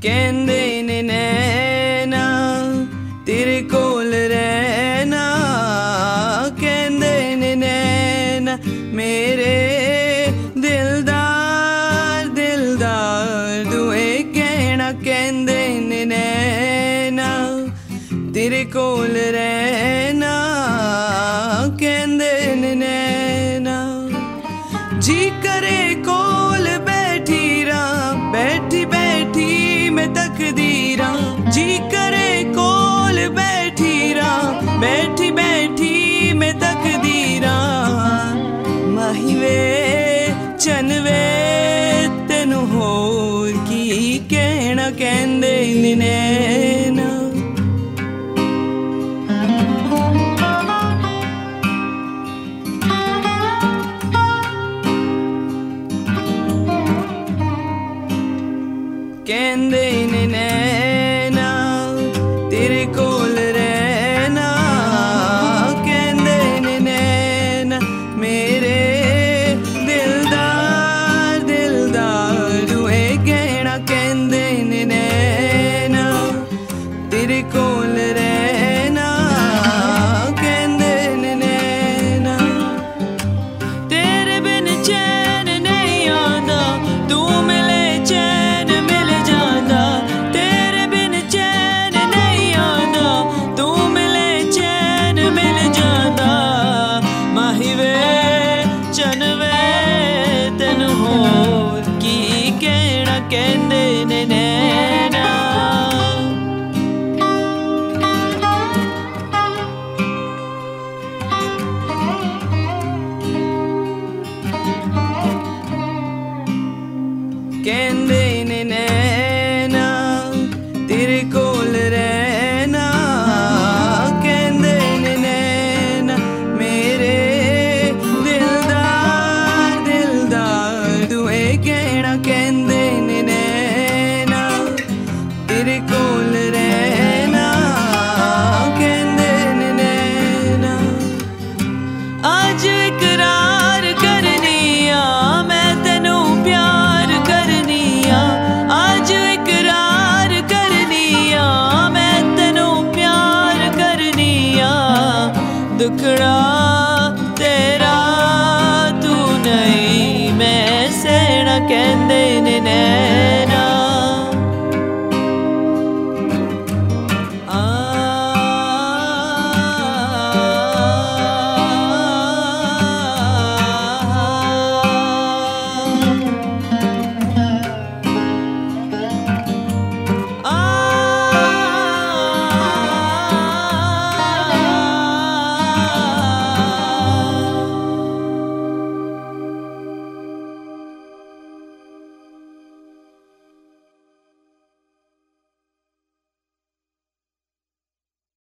कहंदे ने नैना तेरे कोल रहना, कहंदे ने नैना मेरे दिलदार दिलदार दुए कहना, कहंदे ने नैना तेरे कोल रहना, कहंदे ने नैना जी करे कोल बैठी रहा, बैठी बैठी मैं तकदीरा, जी करे कोल बैठी रहा, बैठी बैठी मैं तकदीरा, माही वे चन वे तेनू होर की कहना, कहंदे ने नैना। कहंदे ने नैना तेरे कोल रहना, कहंदे ने नैना मेरे दिलदार दिलदार दुए कहना, कहंदे ने नैना तेरे कोल रहना, कहंदे ने नैना तेरे बिन चैन नहीं आंदा, तू मिले चैन मिल जांदा, तेरे बिन चैन नहीं आंदा, तू मिले चैन मिल जांदा, माही वे चन वे तेनू होर की कहना, कहंदे ने नैना। कहंदे ने नैना तेरे कोल रहना, कहंदे ने नैना मेरे दिलदार दिलदार दुए कहना, कहंदे ने नैना तेरे कोल रहना, कहंदे ने नैना आज इकरार करनी आ मैं तेनू प्यार करनी आ, आज इकरार करनी आ मैं तेनू प्यार करनी आ, दुखड़ा तेरा तू नहीं मैं सहना, कहंदे ने नैना।